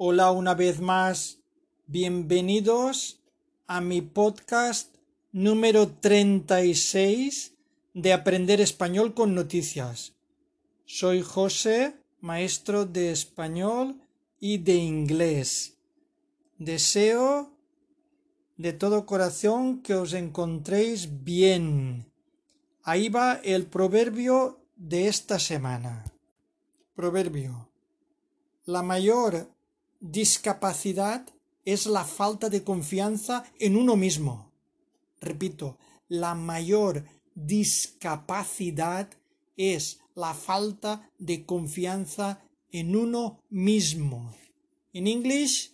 Hola una vez más, bienvenidos a mi podcast número 36 de Aprender Español con Noticias. Soy José, maestro de español y de inglés. Deseo de todo corazón que os encontréis bien. Ahí va el proverbio de esta semana. Proverbio. La mayor discapacidad es la falta de confianza en uno mismo. Repito, la mayor discapacidad es la falta de confianza en uno mismo. In English,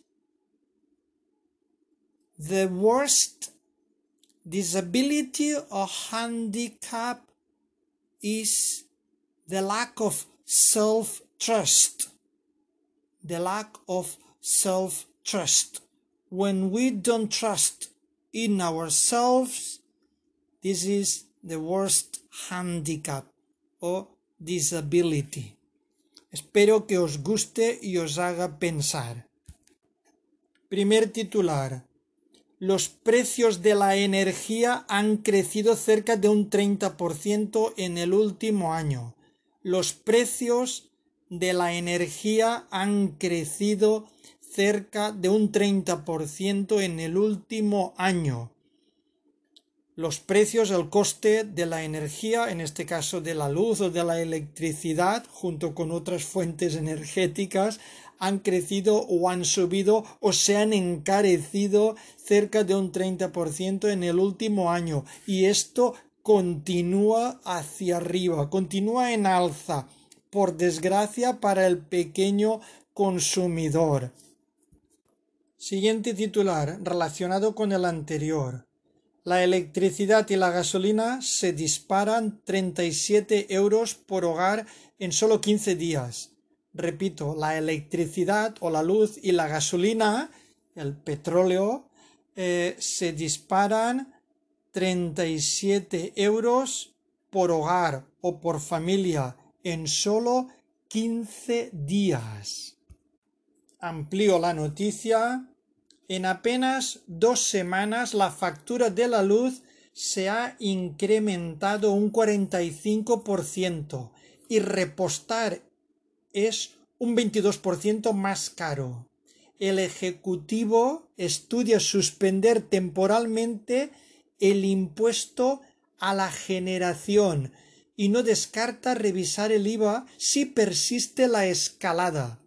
the worst disability or handicap is the lack of self-trust. The lack of self-trust. When we don't trust in ourselves, this is the worst handicap or disability. Espero que os guste y os haga pensar. Primer titular. Los precios de la energía han crecido cerca de un 30% en el último año. Los precios de la energía han crecido cerca de un 30% en el último año. Los precios, el coste de la energía, en este caso de la luz o de la electricidad, junto con otras fuentes energéticas, han crecido o han subido o se han encarecido cerca de un 30% en el último año. Y esto continúa hacia arriba, continúa en alza, por desgracia para el pequeño consumidor. Siguiente titular, relacionado con el anterior. La electricidad y la gasolina se disparan 37 euros por hogar en solo 15 días. Repito, la electricidad o la luz y la gasolina, el petróleo, se disparan 37 euros por hogar o por familia en solo 15 días. Amplío la noticia. En apenas 2 semanas la factura de la luz se ha incrementado un 45% y repostar es un 22% más caro. El Ejecutivo estudia suspender temporalmente el impuesto a la generación y no descarta revisar el IVA si persiste la escalada.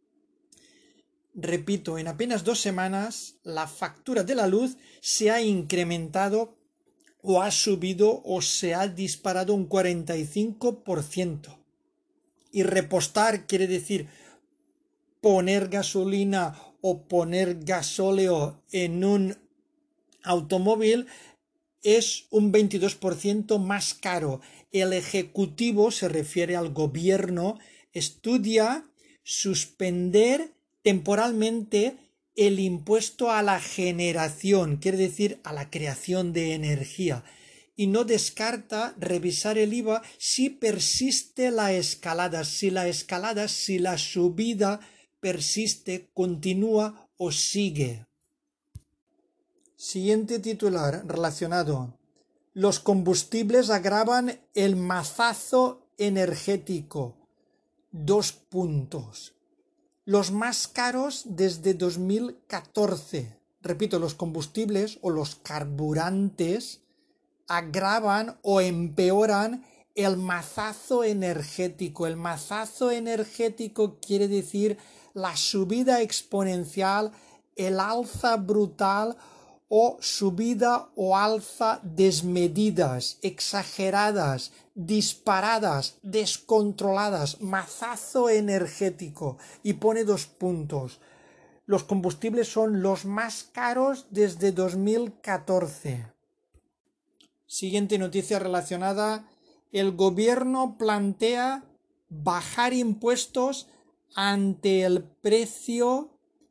Repito, en apenas 2 semanas la factura de la luz se ha incrementado o ha subido o se ha disparado un 45%. Y repostar quiere decir poner gasolina o poner gasóleo en un automóvil es un 22% más caro. El Ejecutivo, se refiere al gobierno, estudia suspender temporalmente el impuesto a la generación, quiere decir a la creación de energía, y no descarta revisar el IVA si persiste la escalada, si la subida persiste, continúa o sigue. Siguiente titular relacionado. Los combustibles agravan el mazazo energético. 2 puntos. Los más caros desde 2014. Repito, los combustibles o los carburantes agravan o empeoran el mazazo energético. El mazazo energético quiere decir la subida exponencial, el alza brutal o subida o alza desmedidas, exageradas, disparadas, descontroladas, mazazo energético, y pone 2 puntos. Los combustibles son los más caros desde 2014. Siguiente noticia relacionada. El gobierno plantea bajar impuestos ante el precio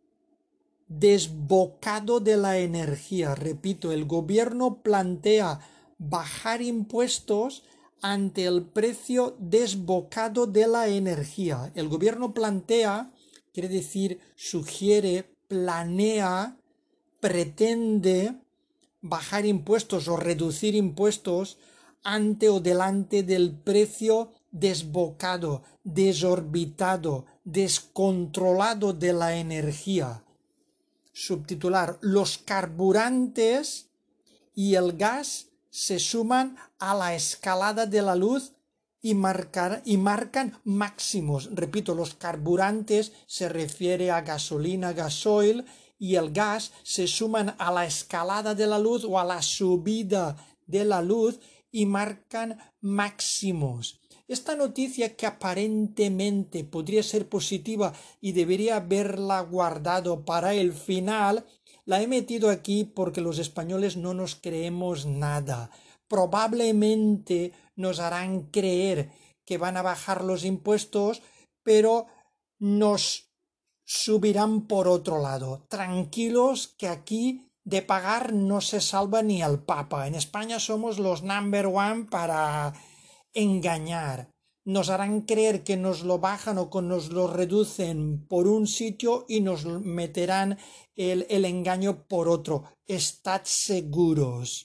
desbocado de la energía. Repito, el gobierno plantea bajar impuestos ante el precio desbocado de la energía. El gobierno plantea quiere decir sugiere, planea, pretende bajar impuestos o reducir impuestos ante o delante del precio desbocado, desorbitado, descontrolado de la energía. Subtitular: los carburantes y el gas se suman a la escalada de la luz y marcan máximos. Repito, los carburantes se refiere a gasolina, gasoil, y el gas se suman a la escalada de la luz o a la subida de la luz y marcan máximos. Esta noticia, que aparentemente podría ser positiva y debería haberla guardado para el final, la he metido aquí porque los españoles no nos creemos nada. Probablemente nos harán creer que van a bajar los impuestos, pero nos subirán por otro lado. Tranquilos, que aquí de pagar no se salva ni el Papa. En España somos los number one para engañar. Nos harán creer que nos lo bajan o que nos lo reducen por un sitio y nos meterán el engaño por otro. Estad seguros.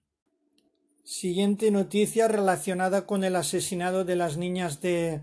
Siguiente noticia relacionada con el asesinato de las niñas de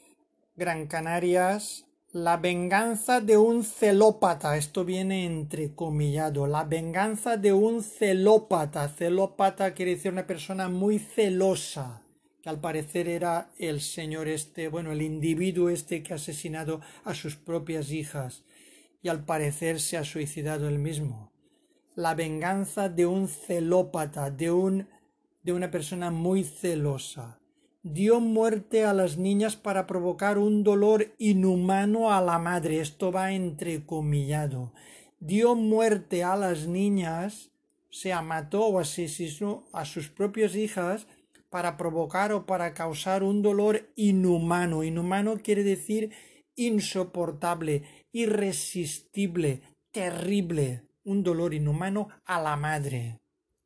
Gran Canarias. La venganza de un celópata. Esto viene entrecomillado. La venganza de un celópata. Celópata quiere decir una persona muy celosa, que al parecer era el señor el individuo que ha asesinado a sus propias hijas y al parecer se ha suicidado él mismo. La venganza de un celópata, de una persona muy celosa. Dio muerte a las niñas para provocar un dolor inhumano a la madre. Esto va entrecomillado. Dio muerte a las niñas, o sea, mató o asesinó a sus propias hijas para provocar o para causar un dolor inhumano. Inhumano quiere decir insoportable, irresistible, terrible. Un dolor inhumano a la madre.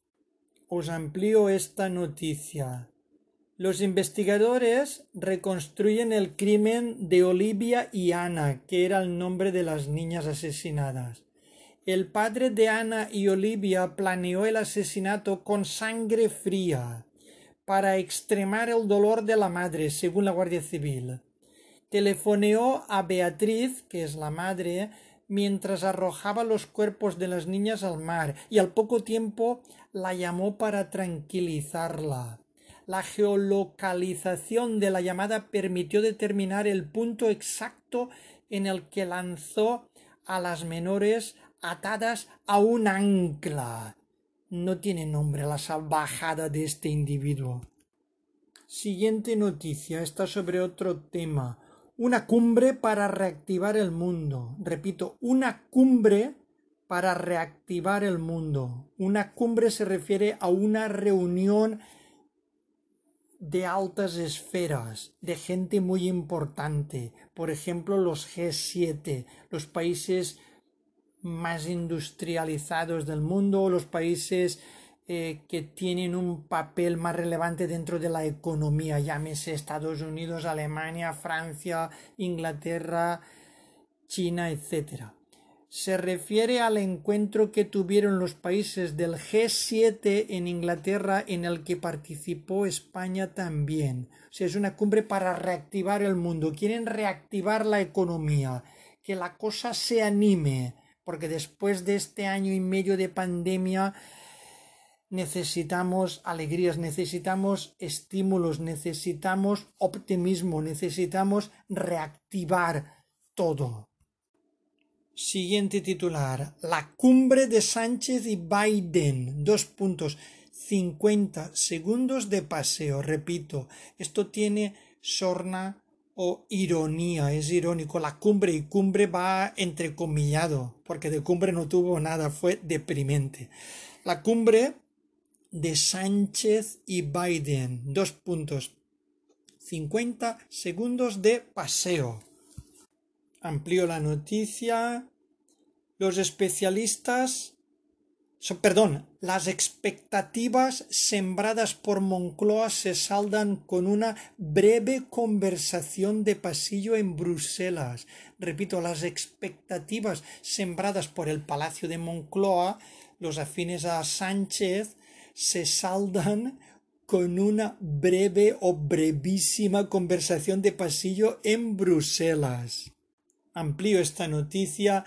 Os amplío esta noticia. Los investigadores reconstruyen el crimen de Olivia y Ana, que era el nombre de las niñas asesinadas. El padre de Ana y Olivia planeó el asesinato con sangre fría para extremar el dolor de la madre, según la Guardia Civil. Telefoneó a Beatriz, que es la madre, mientras arrojaba los cuerpos de las niñas al mar, y al poco tiempo la llamó para tranquilizarla. La geolocalización de la llamada permitió determinar el punto exacto en el que lanzó a las menores atadas a un ancla. No tiene nombre la salvajada de este individuo. Siguiente noticia, está sobre otro tema. Una cumbre para reactivar el mundo. Repito, una cumbre para reactivar el mundo. Una cumbre se refiere a una reunión de altas esferas, de gente muy importante. Por ejemplo, los G7, los países más industrializados del mundo, los países que tienen un papel más relevante dentro de la economía, llámese Estados Unidos, Alemania, Francia, Inglaterra, China, etc. Se refiere al encuentro que tuvieron los países del G7 en Inglaterra, en el que participó España también. O sea, es una cumbre para reactivar el mundo. Quieren reactivar la economía, que la cosa se anime, porque después de este año y medio de pandemia necesitamos alegrías, necesitamos estímulos, necesitamos optimismo, necesitamos reactivar todo. Siguiente titular. La cumbre de Sánchez y Biden. 50 segundos de paseo. Repito, esto tiene sorna o ironía, es irónico. La cumbre y cumbre va entrecomillado, porque de cumbre no tuvo nada, fue deprimente. La cumbre de Sánchez y Biden. 50 segundos de paseo. Amplío la noticia. Los especialistas Las expectativas sembradas por Moncloa se saldan con una breve conversación de pasillo en Bruselas. Repito, las expectativas sembradas por el Palacio de Moncloa, los afines a Sánchez, se saldan con una breve o brevísima conversación de pasillo en Bruselas. Amplío esta noticia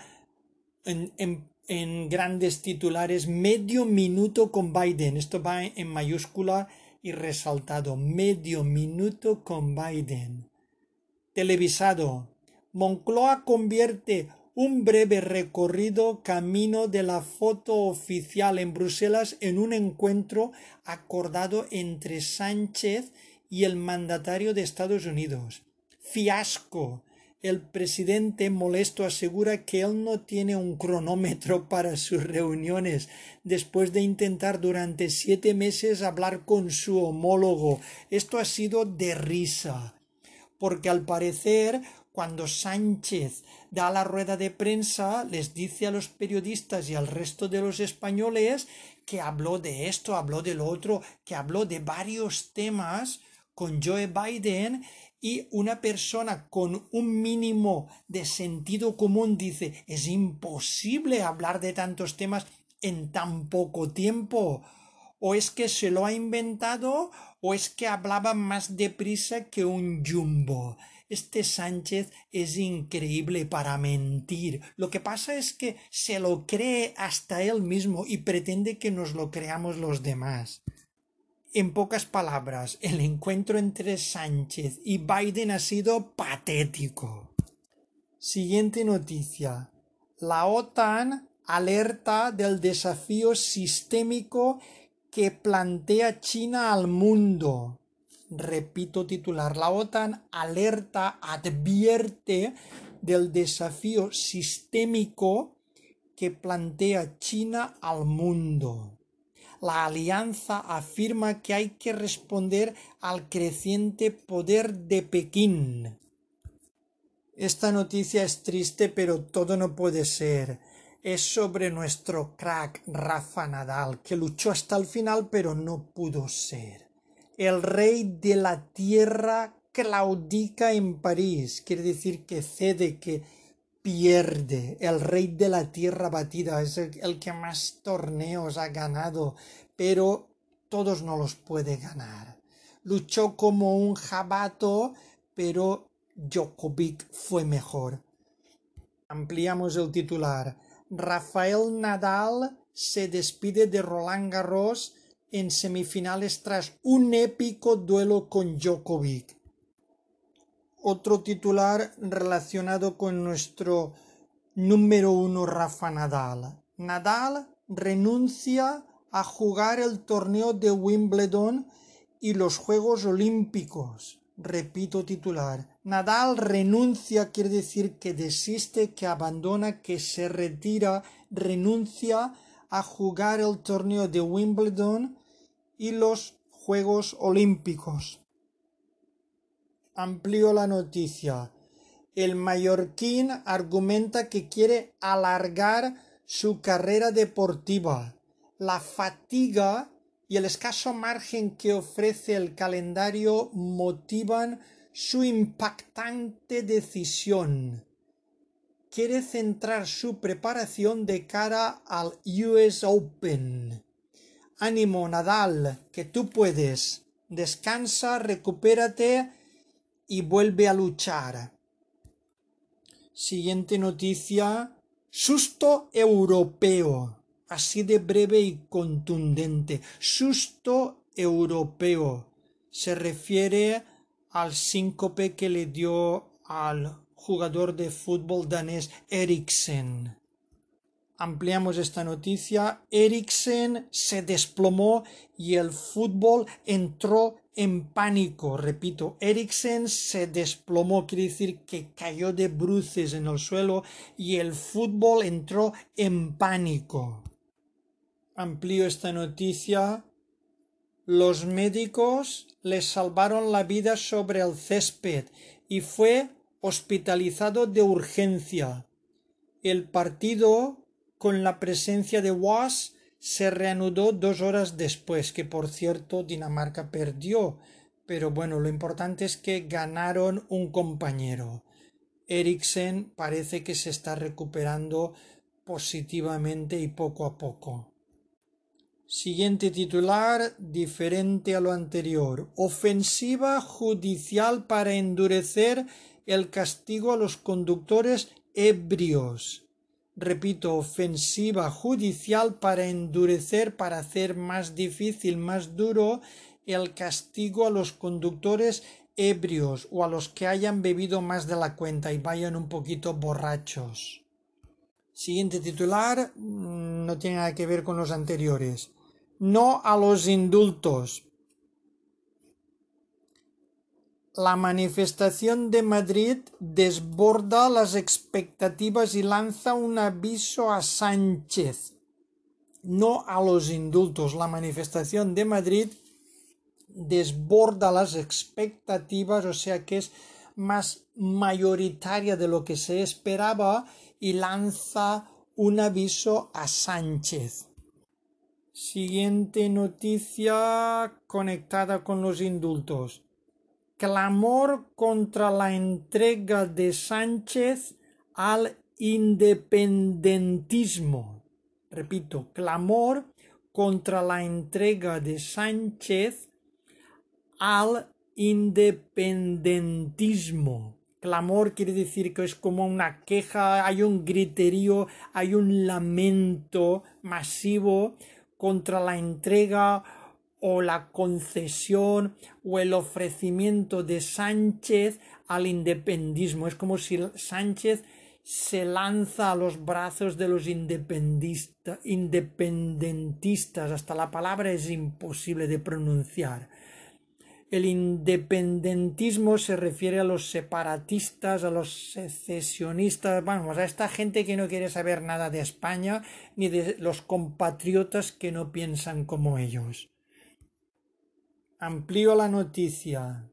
en grandes titulares: medio minuto con Biden. Esto va en mayúscula y resaltado: medio minuto con Biden. Televisado: Moncloa convierte un breve recorrido camino de la foto oficial en Bruselas en un encuentro acordado entre Sánchez y el mandatario de Estados Unidos. Fiasco: el presidente molesto asegura que él no tiene un cronómetro para sus reuniones después de intentar durante 7 meses hablar con su homólogo. Esto ha sido de risa, porque al parecer cuando Sánchez da la rueda de prensa les dice a los periodistas y al resto de los españoles que habló de esto, habló de lo otro, que habló de varios temas con Joe Biden, y una persona con un mínimo de sentido común dice: es imposible hablar de tantos temas en tan poco tiempo. O es que se lo ha inventado, o es que hablaba más deprisa que un jumbo. Este Sánchez es increíble para mentir. Lo que pasa es que se lo cree hasta él mismo y pretende que nos lo creamos los demás. En pocas palabras, el encuentro entre Sánchez y Biden ha sido patético. Siguiente noticia. La OTAN alerta del desafío sistémico que plantea China al mundo. Repito titular: la OTAN alerta, advierte del desafío sistémico que plantea China al mundo. La alianza afirma que hay que responder al creciente poder de Pekín. Esta noticia es triste, pero todo no puede ser. Es sobre nuestro crack Rafa Nadal, que luchó hasta el final pero no pudo ser. El rey de la tierra claudica en París, quiere decir que cede, que pierde. El rey de la tierra batida es el que más torneos ha ganado, pero todos no los puede ganar. Luchó como un jabato, pero Djokovic fue mejor. Ampliamos el titular. Rafael Nadal se despide de Roland Garros en semifinales tras un épico duelo con Djokovic. Otro titular relacionado con nuestro número 1 Rafa Nadal. Nadal renuncia a jugar el torneo de Wimbledon y los Juegos Olímpicos. Repito titular. Nadal renuncia, quiere decir que desiste, que abandona, que se retira, renuncia a jugar el torneo de Wimbledon y los Juegos Olímpicos. Amplío la noticia. El mallorquín argumenta que quiere alargar su carrera deportiva. La fatiga y el escaso margen que ofrece el calendario motivan su impactante decisión. Quiere centrar su preparación de cara al US Open. Ánimo, Nadal, que tú puedes. Descansa, recupérate y vuelve a luchar. Siguiente noticia. Susto europeo. Así de breve y contundente. Susto europeo. Se refiere al síncope que le dio al jugador de fútbol danés Eriksen. Ampliamos esta noticia. Eriksen se desplomó y el fútbol entró en pánico. Repito, Eriksen se desplomó, quiere decir que cayó de bruces en el suelo y el fútbol entró en pánico. Amplío esta noticia. Los médicos le salvaron la vida sobre el césped y fue hospitalizado de urgencia. El partido, con la presencia de Was, se reanudó 2 horas después, que por cierto Dinamarca perdió, pero bueno, lo importante es que ganaron un compañero. Eriksen parece que se está recuperando positivamente y poco a poco. Siguiente titular, diferente a lo anterior. Ofensiva judicial para endurecer el castigo a los conductores ebrios. Repito, ofensiva judicial para endurecer, para hacer más difícil, más duro el castigo a los conductores ebrios o a los que hayan bebido más de la cuenta y vayan un poquito borrachos. Siguiente titular, no tiene nada que ver con los anteriores. No a los indultos. La manifestación de Madrid desborda las expectativas y lanza un aviso a Sánchez. No a los indultos. La manifestación de Madrid desborda las expectativas, o sea que es más mayoritaria de lo que se esperaba y lanza un aviso a Sánchez. Siguiente noticia conectada con los indultos. Clamor contra la entrega de Sánchez al independentismo. Repito, clamor contra la entrega de Sánchez al independentismo. Clamor quiere decir que es como una queja, hay un griterío, hay un lamento masivo contra la entrega o la concesión o el ofrecimiento de Sánchez al independismo. Es como si Sánchez se lanza a los brazos de los independentistas. Hasta la palabra es imposible de pronunciar. El independentismo se refiere a los separatistas, a los secesionistas, vamos, a esta gente que no quiere saber nada de España ni de los compatriotas que no piensan como ellos. Amplío la noticia.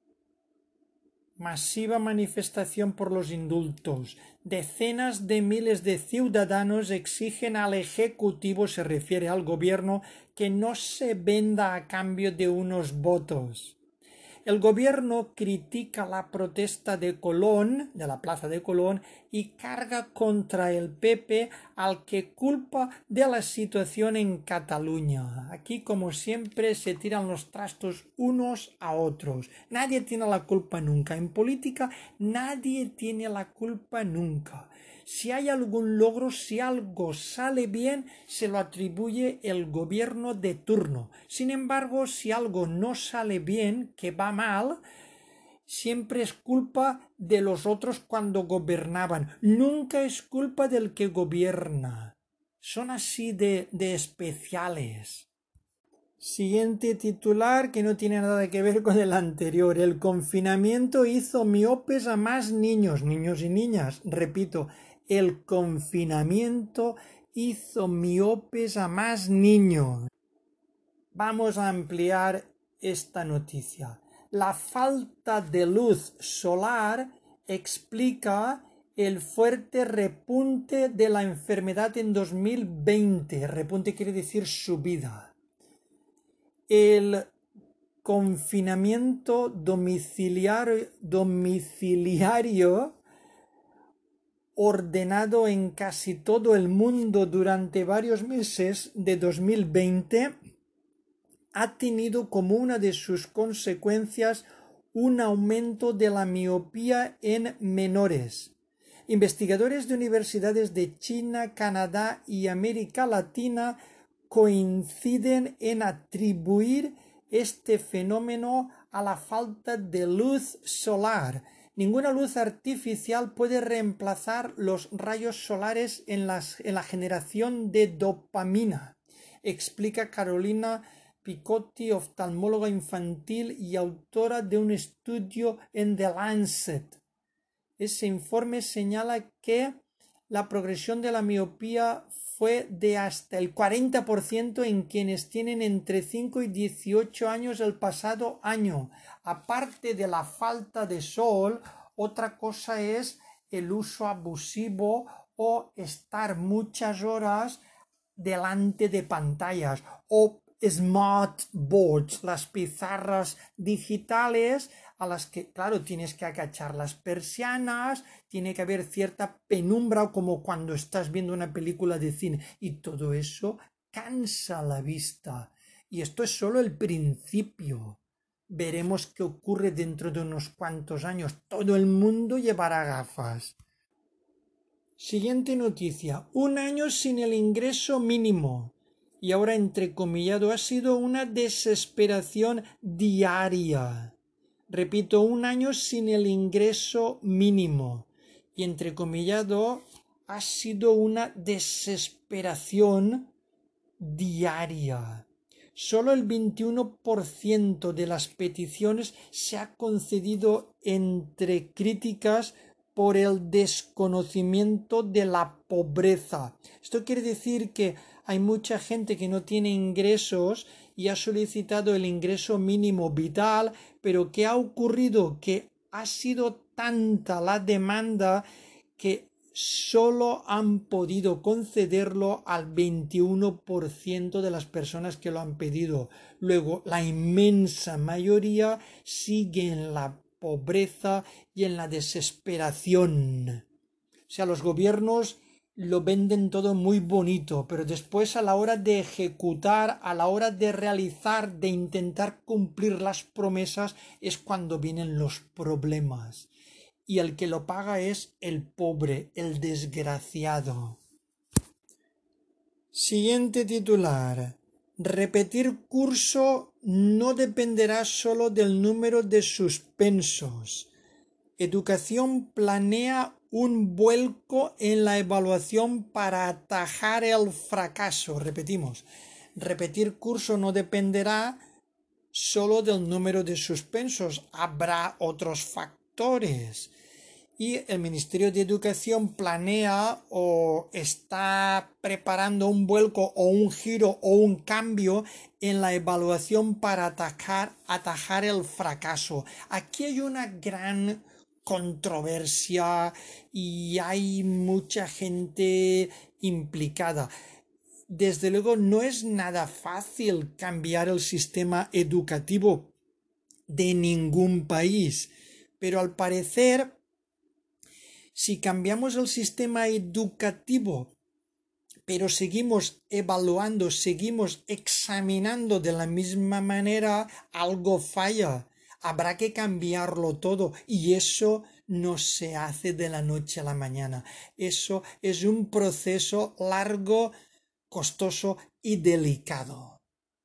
Masiva manifestación por los indultos. Decenas de miles de ciudadanos exigen al Ejecutivo, se refiere al gobierno, que no se venda a cambio de unos votos. El gobierno critica la protesta de Colón, de la plaza de Colón, y carga contra el PP, al que culpa de la situación en Cataluña. Aquí, como siempre, se tiran los trastos unos a otros. Nadie tiene la culpa nunca. En política, nadie tiene la culpa nunca. Si hay algún logro, si algo sale bien, se lo atribuye el gobierno de turno. Sin embargo, si algo no sale bien, que va mal, siempre es culpa de los otros cuando gobernaban. Nunca es culpa del que gobierna. Son así de especiales. Siguiente titular que no tiene nada que ver con el anterior. El confinamiento hizo miopes a más niños y niñas. Repito, el confinamiento hizo miopes a más niños. Vamos a ampliar esta noticia. La falta de luz solar explica el fuerte repunte de la enfermedad en 2020. Repunte quiere decir subida. El confinamiento domiciliario ordenado en casi todo el mundo durante varios meses de 2020 ha tenido como una de sus consecuencias un aumento de la miopía en menores. Investigadores de universidades de China, Canadá y América Latina coinciden en atribuir este fenómeno a la falta de luz solar. Ninguna luz artificial puede reemplazar los rayos solares en la generación de dopamina, explica Carolina Picotti, oftalmóloga infantil y autora de un estudio en The Lancet. Ese informe señala que la progresión de la miopía fue de hasta el 40% en quienes tienen entre 5 y 18 años el pasado año. Aparte de la falta de sol, otra cosa es el uso abusivo o estar muchas horas delante de pantallas o smart boards, las pizarras digitales a las que, claro, tienes que acachar las persianas, tiene que haber cierta penumbra como cuando estás viendo una película de cine y todo eso cansa la vista. Y esto es solo el principio. Veremos qué ocurre dentro de unos cuantos años. Todo el mundo llevará gafas. Siguiente noticia. 1 año sin el ingreso mínimo. Y ahora entrecomillado, ha sido una desesperación diaria. Repito, 1 año sin el ingreso mínimo. Y entrecomillado, ha sido una desesperación diaria. Solo el 21% de las peticiones se ha concedido entre críticas por el desconocimiento de la pobreza. Esto quiere decir que hay mucha gente que no tiene ingresos y ha solicitado el ingreso mínimo vital, pero ¿qué ha ocurrido? Que ha sido tanta la demanda que solo han podido concederlo al 21% de las personas que lo han pedido. Luego, la inmensa mayoría sigue en la pobreza y en la desesperación. O sea, los gobiernos lo venden todo muy bonito, pero después a la hora de ejecutar, a la hora de realizar, de intentar cumplir las promesas, es cuando vienen los problemas. Y el que lo paga es el pobre, el desgraciado. Siguiente titular. Repetir curso no dependerá solo del número de suspensos. Educación planea un vuelco en la evaluación para atajar el fracaso. Repetimos, repetir curso no dependerá solo del número de suspensos, habrá otros factores. Y el Ministerio de Educación planea o está preparando un vuelco o un giro o un cambio en la evaluación para atajar el fracaso. Aquí hay una gran controversia y hay mucha gente implicada. Desde luego no es nada fácil cambiar el sistema educativo de ningún país, pero al parecer, si cambiamos el sistema educativo, pero seguimos evaluando, seguimos examinando de la misma manera, algo falla. Habrá que cambiarlo todo y eso no se hace de la noche a la mañana. Eso es un proceso largo, costoso y delicado.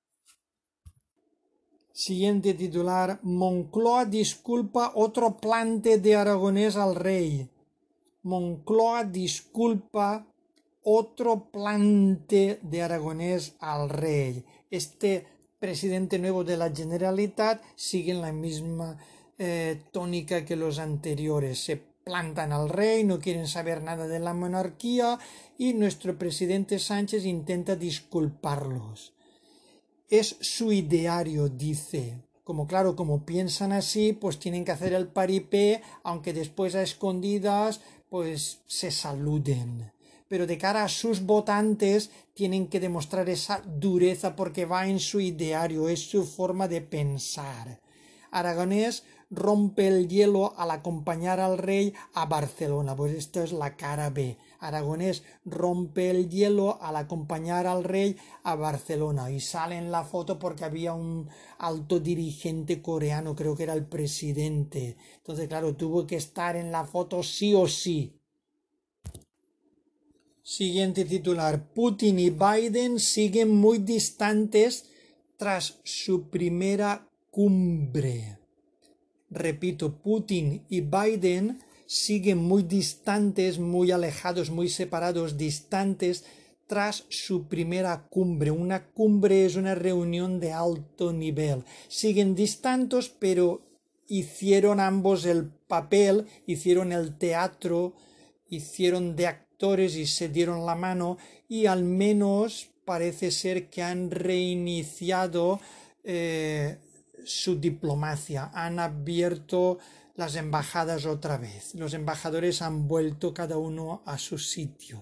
Siguiente titular. Moncloa disculpa otro plante de Aragonés al rey. Moncloa disculpa otro plante de Aragonés al rey. Este presidente nuevo de la Generalitat sigue en la misma tónica que los anteriores. Se plantan al rey, no quieren saber nada de la monarquía y nuestro presidente Sánchez intenta disculparlos. Es su ideario, dice. Como piensan así, pues tienen que hacer el paripé, aunque después a escondidas, pues se saluden. Pero de cara a sus votantes tienen que demostrar esa dureza porque va en su ideario, es su forma de pensar. Aragonés rompe el hielo al acompañar al rey a Barcelona, pues esto es la cara B. Aragonés rompe el hielo al acompañar al rey a Barcelona y sale en la foto porque había un alto dirigente coreano, creo que era el presidente. Entonces, claro, tuvo que estar en la foto sí o sí. Siguiente titular. Putin y Biden siguen muy distantes tras su primera cumbre. Repito, Putin y Biden siguen muy distantes, muy alejados, muy separados, distantes tras su primera cumbre. Una cumbre es una reunión de alto nivel. Siguen distantes, pero hicieron ambos el papel, hicieron el teatro, hicieron de actores y se dieron la mano y al menos parece ser que han reiniciado su diplomacia, han abierto las embajadas otra vez. Los embajadores han vuelto cada uno a su sitio.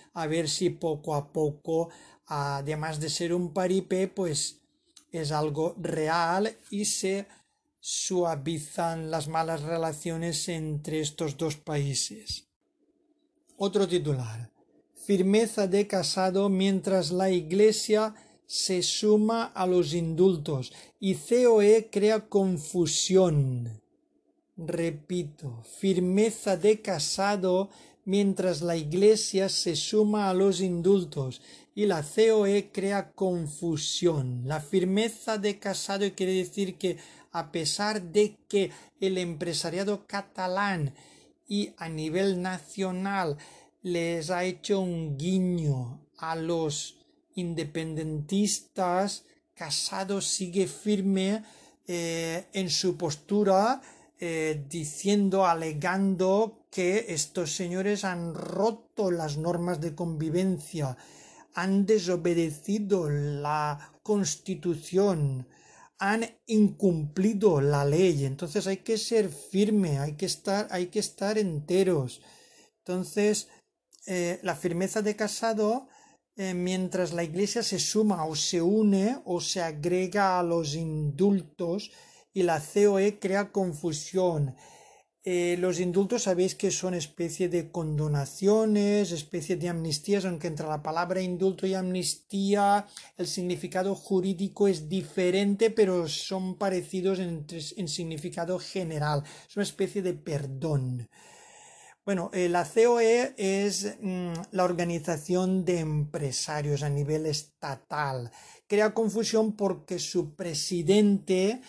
a ver si poco a poco, además de ser un paripé, pues es algo real y se suavizan las malas relaciones entre estos dos países. Otro titular. Firmeza de Casado mientras la Iglesia se suma a los indultos y COE crea confusión. Repito, firmeza de Casado mientras la Iglesia se suma a los indultos y la COE crea confusión. La firmeza de Casado quiere decir que a pesar de que el empresariado catalán y a nivel nacional les ha hecho un guiño a los independentistas, Casado sigue firme en su postura, diciendo, alegando que estos señores han roto las normas de convivencia, han desobedecido la Constitución, han incumplido la ley. Entonces hay que ser firme, hay que estar enteros. Entonces, la firmeza de Casado, mientras la Iglesia se suma o se une o se agrega a los indultos, y la COE crea confusión. Los indultos sabéis que son especie de condonaciones, especie de amnistías, aunque entre la palabra indulto y amnistía el significado jurídico es diferente, pero son parecidos en significado general. Es una especie de perdón. Bueno, la COE es la organización de empresarios a nivel estatal. Crea confusión porque su presidente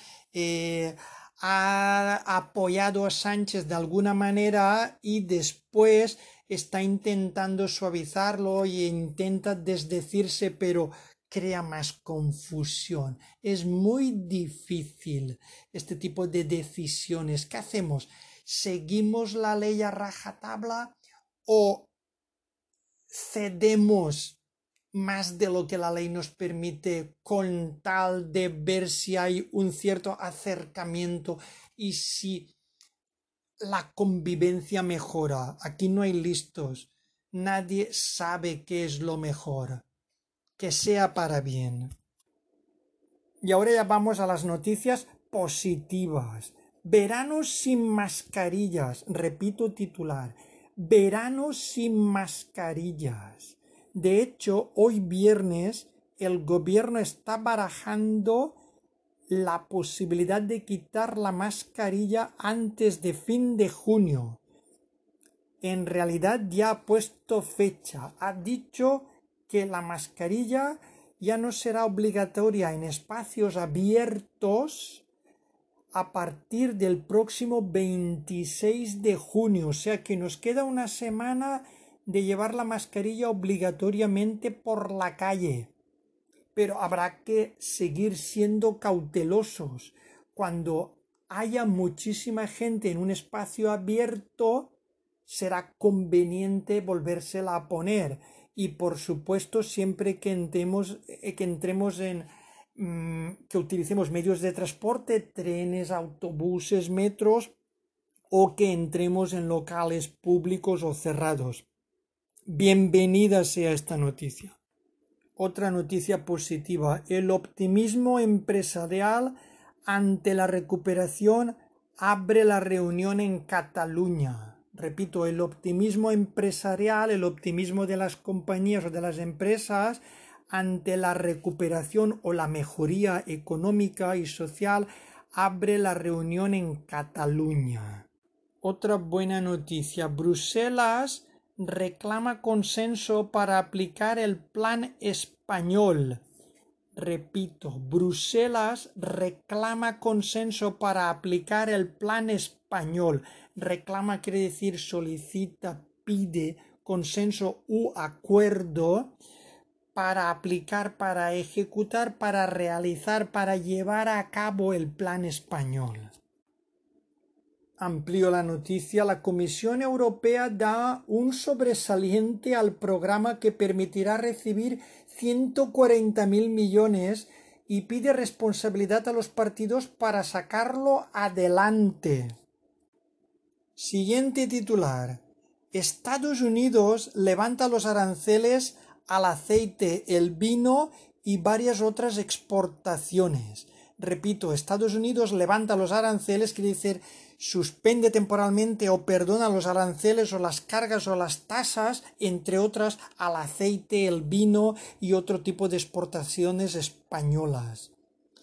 ha apoyado a Sánchez de alguna manera y después está intentando suavizarlo e intenta desdecirse, pero crea más confusión. Es muy difícil este tipo de decisiones. ¿Qué hacemos? ¿Seguimos la ley a rajatabla o cedemos más de lo que la ley nos permite con tal de ver si hay un cierto acercamiento y si la convivencia mejora? Aquí no hay listos, nadie sabe qué es lo mejor, que sea para bien. Y ahora ya vamos a las noticias positivas. Verano sin mascarillas, repito titular, verano sin mascarillas. De hecho, hoy viernes el gobierno está barajando la posibilidad de quitar la mascarilla antes de fin de junio. En realidad ya ha puesto fecha, ha dicho que la mascarilla ya no será obligatoria en espacios abiertos a partir del próximo 26 de junio, o sea que nos queda una semana de llevar la mascarilla obligatoriamente por la calle. Pero habrá que seguir siendo cautelosos. Cuando haya muchísima gente en un espacio abierto, será conveniente volvérsela a poner. Y por supuesto, siempre que entremos que utilicemos medios de transporte, trenes, autobuses, metros, o que entremos en locales públicos o cerrados. Bienvenida sea esta noticia. Otra noticia positiva, el optimismo empresarial ante la recuperación abre la reunión en Cataluña. Repito, el optimismo empresarial, el optimismo de las compañías o de las empresas ante la recuperación o la mejoría económica y social abre la reunión en Cataluña. Otra buena noticia, Bruselas reclama consenso para aplicar el plan español. Repito, Bruselas reclama consenso para aplicar el plan español. Reclama quiere decir solicita, pide consenso u acuerdo para aplicar, para ejecutar, para realizar, para llevar a cabo el plan español. Amplío la noticia, la Comisión Europea da un sobresaliente al programa que permitirá recibir 140.000 millones y pide responsabilidad a los partidos para sacarlo adelante. Siguiente titular. Estados Unidos levanta los aranceles al aceite, el vino y varias otras exportaciones. Repito, Estados Unidos levanta los aranceles, quiere decir suspende temporalmente o perdona los aranceles o las cargas o las tasas, entre otras, al aceite, el vino y otro tipo de exportaciones españolas.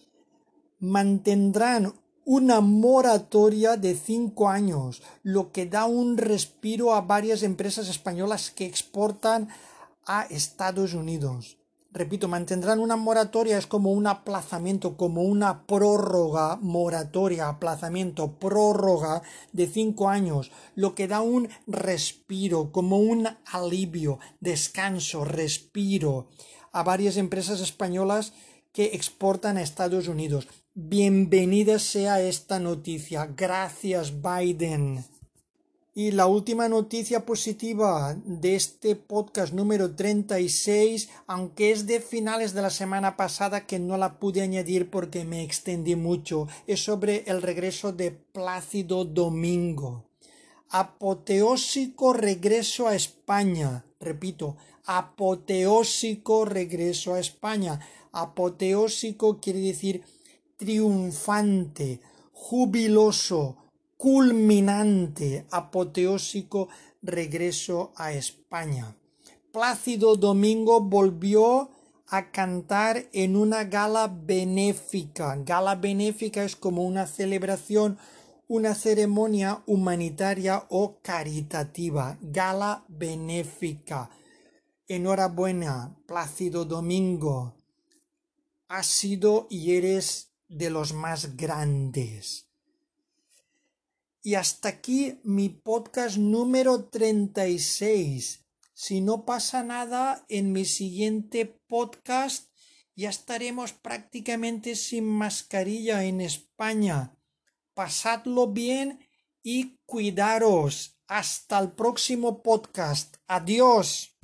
Mantendrán una moratoria de 5 años, lo que da un respiro a varias empresas españolas que exportan a Estados Unidos. Repito, mantendrán una moratoria, es como un aplazamiento, como una prórroga, moratoria, aplazamiento, prórroga de 5 años, lo que da un respiro, como un alivio, descanso, respiro a varias empresas españolas que exportan a Estados Unidos. Bienvenida sea esta noticia. Gracias, Biden. Y la última noticia positiva de este podcast número 36, aunque es de finales de la semana pasada que no la pude añadir porque me extendí mucho, es sobre el regreso de Plácido Domingo. Apoteósico regreso a España. Repito, apoteósico regreso a España. Apoteósico quiere decir triunfante, jubiloso, culminante, apoteósico regreso a España. Plácido Domingo volvió a cantar en una gala benéfica. Gala benéfica es como una celebración, una ceremonia humanitaria o caritativa. Gala benéfica. Enhorabuena, Plácido Domingo. Has sido y eres de los más grandes. Y hasta aquí mi podcast número 36. Si no pasa nada, en mi siguiente podcast ya estaremos prácticamente sin mascarilla en España. Pasadlo bien y cuidaros. Hasta el próximo podcast. Adiós.